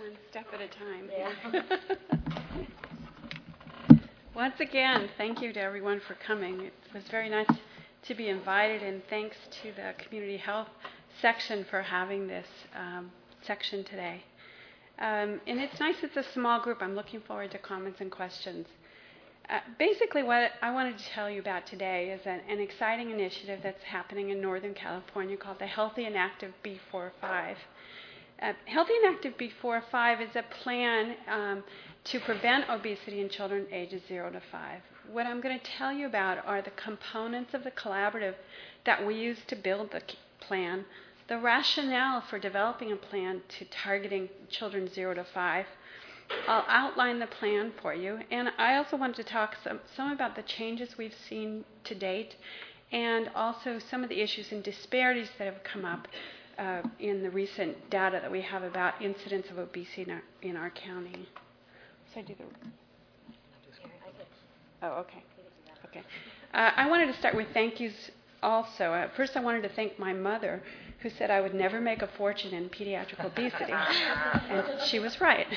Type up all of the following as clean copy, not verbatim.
one step at a time. Yeah. Once again, thank you to everyone for coming. It was very nice to be invited, and thanks to the community health section for having this section today. And it's nice it's a small group. I'm looking forward to comments and questions. Basically, what I wanted to tell you about today is an exciting initiative that's happening in Northern California called the Healthy and Active B45. Healthy and Active B45 is a plan to prevent obesity in children ages 0 to 5. What I'm going to tell you about are the components of the collaborative that we use to build the plan, the rationale for developing a plan to targeting children 0 to 5. I'll outline the plan for you, and I also wanted to talk some about the changes we've seen to date, and also some of the issues and disparities that have come up in the recent data that we have about incidence of obesity in our county. So I do the... Oh, okay. Okay. I wanted to start with thank yous also. First, I wanted to thank my mother, who said I would never make a fortune in pediatric obesity, and she was right.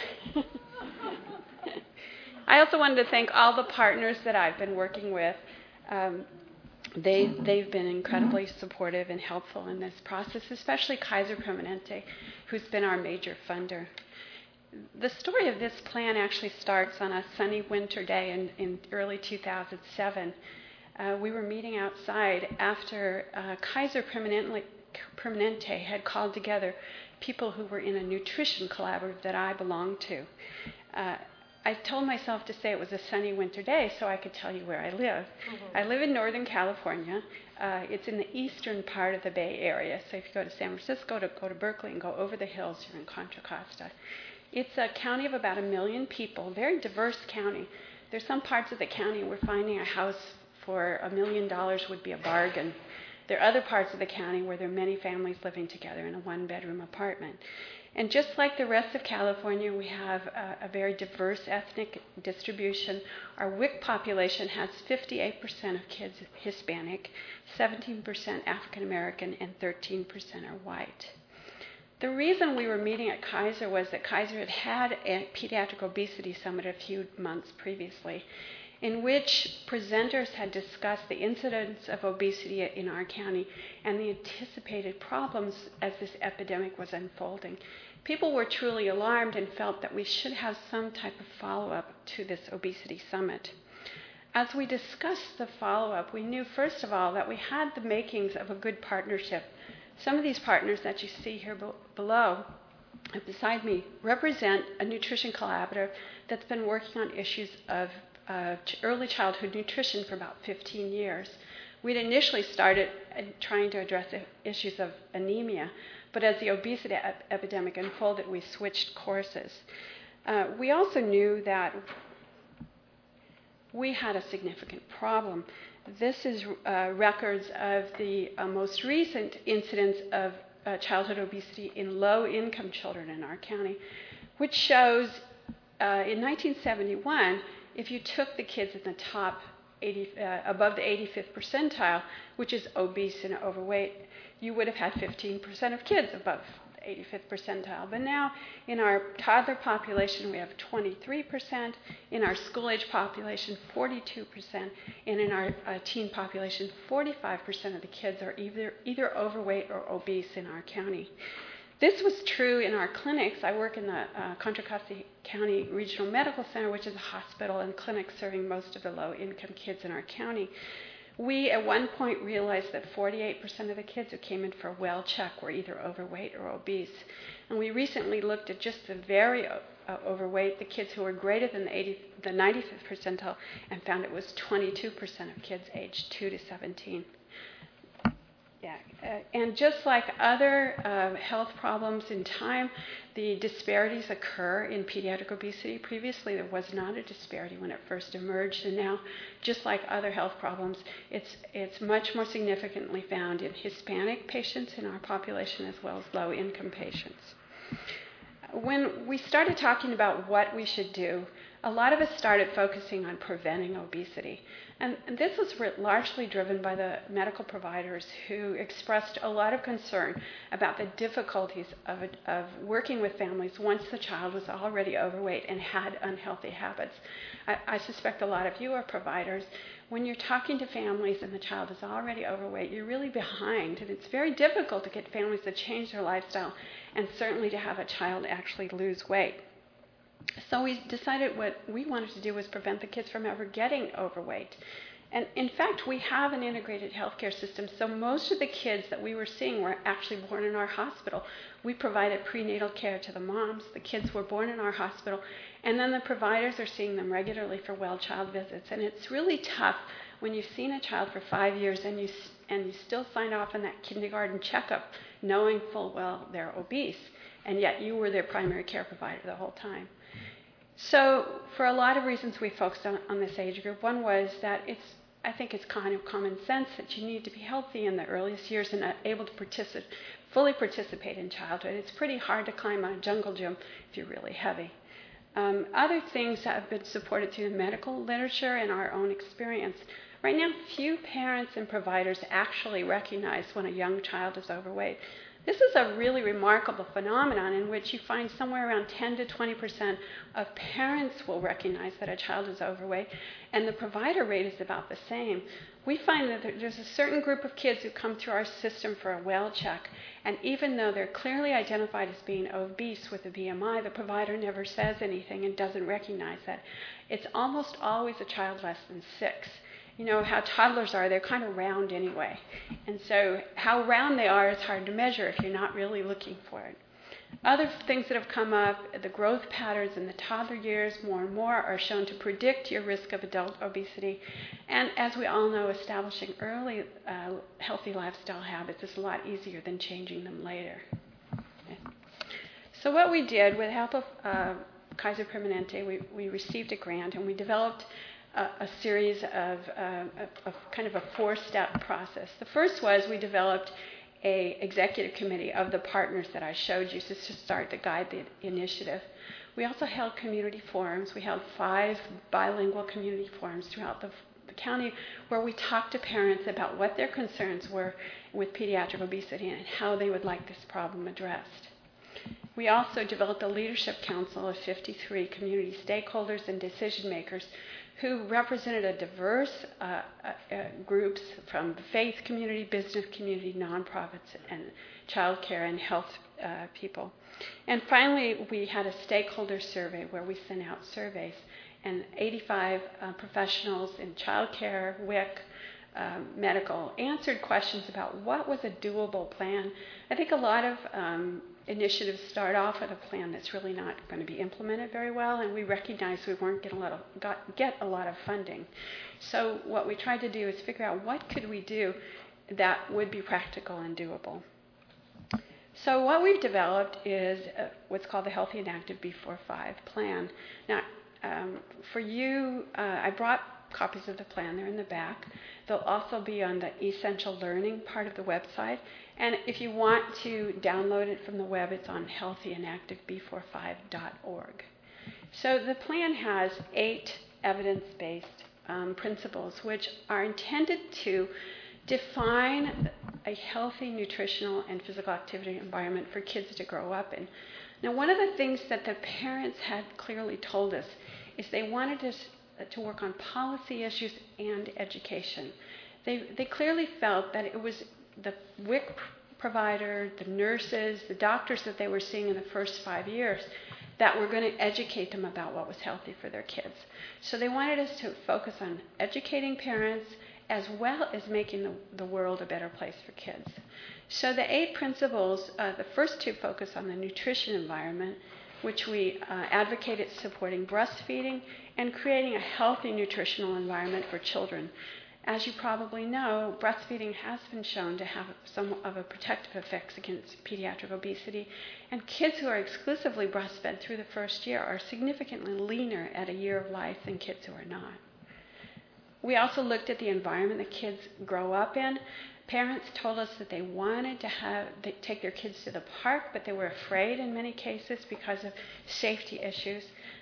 I also wanted to thank all the partners that I've been working with. They've been incredibly supportive and helpful in this process, especially Kaiser Permanente, who's been our major funder. The story of this plan actually starts on a sunny winter day in early 2007. We were meeting outside after Kaiser Permanente had called together people who were in a nutrition collaborative that I belonged to. I told myself to say it was a sunny winter day so I could tell you where I live. Mm-hmm. I live in Northern California. It's in the eastern part of the Bay Area. So if you go to San Francisco, go to Berkeley and go over the hills, you're in Contra Costa. It's a county of about 1 million people, very diverse county. There's some parts of the county where finding a house for $1 million would be a bargain. There are other parts of the county where there are many families living together in a one-bedroom apartment. And just like the rest of California, we have a very diverse ethnic distribution. Our WIC population has 58% of kids Hispanic, 17% African American, and 13% are white. The reason we were meeting at Kaiser was that Kaiser had a pediatric obesity summit a few months previously, in which presenters had discussed the incidence of obesity in our county and the anticipated problems as this epidemic was unfolding. People were truly alarmed and felt that we should have some type of follow-up to this obesity summit. As we discussed the follow-up, we knew, first of all, that we had the makings of a good partnership. Some of these partners that you see here below, beside me, represent a nutrition collaborative that's been working on issues of early childhood nutrition for about 15 years. We'd initially started trying to address issues of anemia, but as the obesity epidemic unfolded, we switched courses. We also knew that we had a significant problem. This is records of the most recent incidence of childhood obesity in low-income children in our county, which shows in 1971, if you took the kids in the top above the 85th percentile, which is obese and overweight, you would have had 15% of kids above the 85th percentile. But now in our toddler population, we have 23%, in our school-age population, 42%, and in our teen population, 45% of the kids are either overweight or obese in our county. This was true in our clinics. I work in the Contra Costa County Regional Medical Center, which is a hospital and clinic serving most of the low-income kids in our county. We, at one point, realized that 48% of the kids who came in for a well check were either overweight or obese. And we recently looked at just the very overweight, the kids who were greater than the 95th percentile, and found it was 22% of kids aged 2 to 17. Yeah, and just like other health problems in time, the disparities occur in pediatric obesity. Previously, there was not a disparity when it first emerged, and now, just like other health problems, it's much more significantly found in Hispanic patients in our population as well as low-income patients. When we started talking about what we should do, a lot of us started focusing on preventing obesity. And this was largely driven by the medical providers who expressed a lot of concern about the difficulties of working with families once the child was already overweight and had unhealthy habits. I suspect a lot of you are providers. When you're talking to families and the child is already overweight, you're really behind. And it's very difficult to get families to change their lifestyle and certainly to have a child actually lose weight. So we decided what we wanted to do was prevent the kids from ever getting overweight. And in fact, we have an integrated healthcare system, so most of the kids that we were seeing were actually born in our hospital. We provided prenatal care to the moms. The kids were born in our hospital, and then the providers are seeing them regularly for well-child visits. And it's really tough when you've seen a child for 5 years and you still sign off on that kindergarten checkup knowing full well they're obese, and yet you were their primary care provider the whole time. So for a lot of reasons we focused on this age group. One was that I think it's kind of common sense that you need to be healthy in the earliest years and able to fully participate in childhood. It's pretty hard to climb a jungle gym if you're really heavy. Other things that have been supported through the medical literature and our own experience. Right now, few parents and providers actually recognize when a young child is overweight. This is a really remarkable phenomenon in which you find somewhere around 10 to 20% of parents will recognize that a child is overweight, and the provider rate is about the same. We find that there's a certain group of kids who come through our system for a well check, and even though they're clearly identified as being obese with a BMI, the provider never says anything and doesn't recognize that. It's almost always a child less than 6. You know how toddlers are, they're kind of round anyway. And so how round they are is hard to measure if you're not really looking for it. Other things that have come up, the growth patterns in the toddler years more and more are shown to predict your risk of adult obesity. And as we all know, establishing early healthy lifestyle habits is a lot easier than changing them later. Okay. So what we did with the help of Kaiser Permanente, we received a grant and we developed a series of kind of a 4-step process. The first was we developed an executive committee of the partners that I showed you to start to guide the initiative. We also held community forums. We held 5 bilingual community forums throughout the county where we talked to parents about what their concerns were with pediatric obesity and how they would like this problem addressed. We also developed a leadership council of 53 community stakeholders and decision makers who represented a diverse groups from the faith community, business community, nonprofits, and child care and health people. And finally, we had a stakeholder survey where we sent out surveys, and 85 professionals in child care, WIC, medical, answered questions about what was a doable plan. I think a lot of initiatives start off with a plan that's really not going to be implemented very well, and we recognized we weren't going to get a lot of funding. So what we tried to do is figure out what could we do that would be practical and doable. So what we've developed is what's called the Healthy and Active B45 plan. Now, for you, I brought copies of the plan. They're in the back. They'll also be on the Essential Learning part of the website. And if you want to download it from the web, it's on healthyandactiveB45.org. So the plan has 8 evidence-based principles which are intended to define a healthy nutritional and physical activity environment for kids to grow up in. Now, one of the things that the parents had clearly told us is they wanted us to work on policy issues and education. They clearly felt that it was the WIC provider, the nurses, the doctors that they were seeing in the first 5 years that were going to educate them about what was healthy for their kids. So they wanted us to focus on educating parents as well as making the world a better place for kids. So the 8 principles, the first 2 focus on the nutrition environment, which we advocated supporting breastfeeding and creating a healthy nutritional environment for children. As you probably know, breastfeeding has been shown to have some of a protective effects against pediatric obesity, and kids who are exclusively breastfed through the first year are significantly leaner at a year of life than kids who are not. We also looked at the environment that kids grow up in. Parents told us that they wanted to take their kids to the park, but they were afraid in many cases because of safety issues.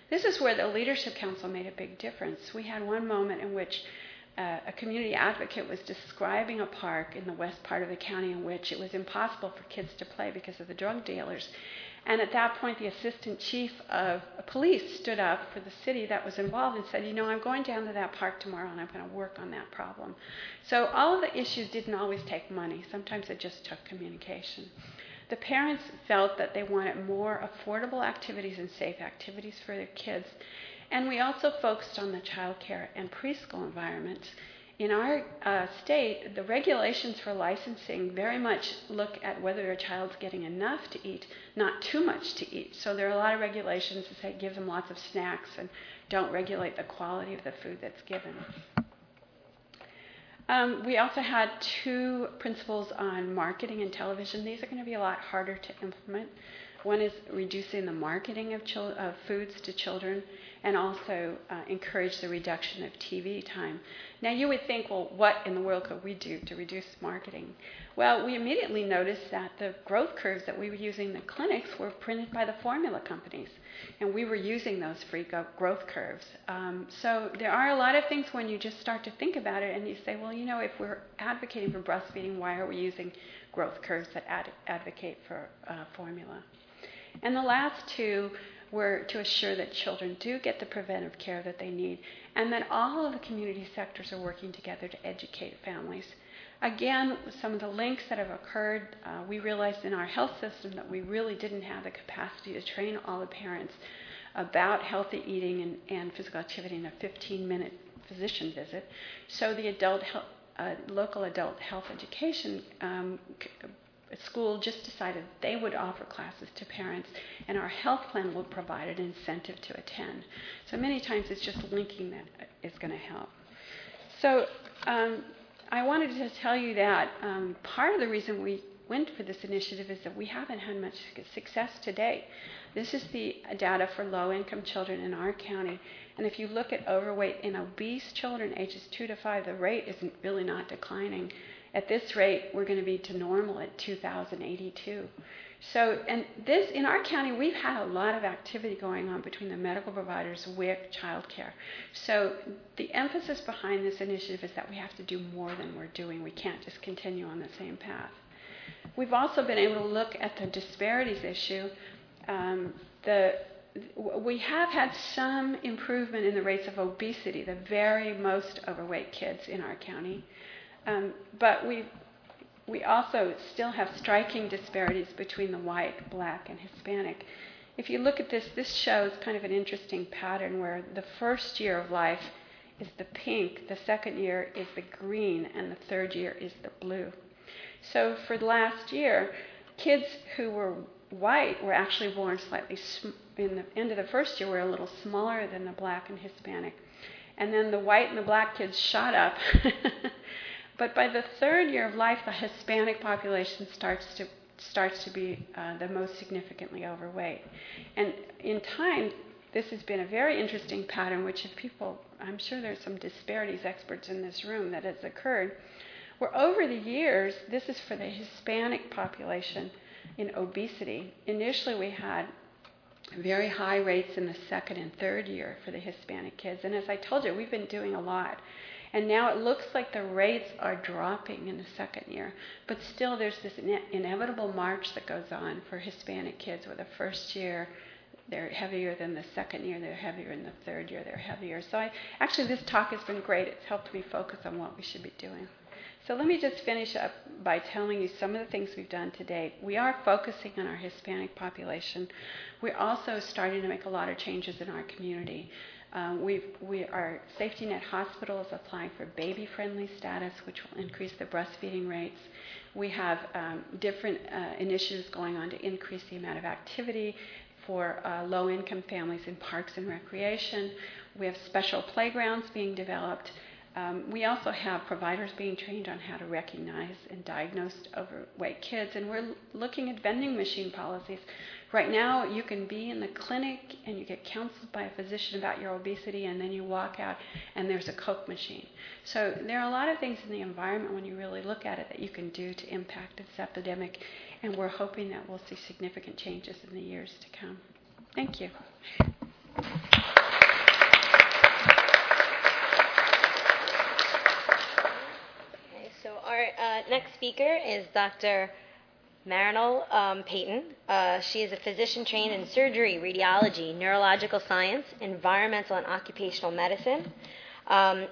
This is where the Leadership Council made a big difference. We had one moment in which a community advocate was describing a park in the west part of the county in which it was impossible for kids to play because of the drug dealers. And at that point, the assistant chief of police stood up for the city that was involved and said, I'm going down to that park tomorrow and I'm going to work on that problem. So all of the issues didn't always take money. Sometimes it just took communication. The parents felt that they wanted more affordable activities and safe activities for their kids. And we also focused on the child care and preschool environments. In our state, the regulations for licensing very much look at whether a child's getting enough to eat, not too much to eat. So there are a lot of regulations that say give them lots of snacks and don't regulate the quality of the food that's given. We also had 2 principles on marketing and television. These are going to be a lot harder to implement. One is reducing the marketing of foods to children, and also encourage the reduction of TV time. Now you would think, well, what in the world could we do to reduce marketing? Well, we immediately noticed that the growth curves that we were using in the clinics were printed by the formula companies, and we were using those free growth curves. So there are a lot of things when you just start to think about it and you say, well, if we're advocating for breastfeeding, why are we using growth curves that advocate for formula? And the last 2 were to assure that children do get the preventive care that they need, and that all of the community sectors are working together to educate families. Again, some of the links that have occurred, we realized in our health system that we really didn't have the capacity to train all the parents about healthy eating and physical activity in a 15-minute physician visit. So the local adult health education school just decided they would offer classes to parents, and our health plan will provide an incentive to attend. So many times it's just linking that is going to help. So I wanted to tell you that part of the reason we went for this initiative is that we haven't had much success to date. This is the data for low-income children in our county, and if you look at overweight and obese children ages 2 to 5, the rate isn't really not declining. At this rate, we're going to be to normal at 2,082. So, and this, in our county, we've had a lot of activity going on between the medical providers, WIC, child care. So the emphasis behind this initiative is that we have to do more than we're doing. We can't just continue on the same path. We've also been able to look at the disparities issue. We have had some improvement in the rates of obesity, the very most overweight kids in our county. But we also still have striking disparities between the white, black, and Hispanic. If you look at this, this shows kind of an interesting pattern where the first year of life is the pink, the second year is the green, and the third year is the blue. So for the last year, kids who were white were actually born slightly, in the end of the first year, were a little smaller than the black and Hispanic. And then the white and the black kids shot up. But by the third year of life, the Hispanic population starts to be the most significantly overweight. And in time, this has been a very interesting pattern, which if people, I'm sure there's some disparities experts in this room that has occurred, where over the years, this is for the Hispanic population in obesity. Initially, we had very high rates in the second and third year for the Hispanic kids. And as I told you, we've been doing a lot. And now it looks like the rates are dropping in the second year. But still there's this inevitable march that goes on for Hispanic kids, where the first year they're heavier than the second year, they're heavier in the third year, they're heavier. So actually this talk has been great. It's helped me focus on what we should be doing. So let me just finish up by telling you some of the things we've done to date. We are focusing on our Hispanic population. We're also starting to make a lot of changes in our community. Our Safety Net Hospital is applying for baby-friendly status, which will increase the breastfeeding rates. We have different initiatives going on to increase the amount of activity for low-income families in parks and recreation. We have special playgrounds being developed. We also have providers being trained on how to recognize and diagnose overweight kids, and we're looking at vending machine policies. Right now, you can be in the clinic and you get counseled by a physician about your obesity, and then you walk out and there's a Coke machine. So there are a lot of things in the environment when you really look at it that you can do to impact this epidemic, and we're hoping that we'll see significant changes in the years to come. Thank you. next speaker is Dr. Marinol Payton. She is a physician trained in surgery, radiology, neurological science, environmental and occupational medicine.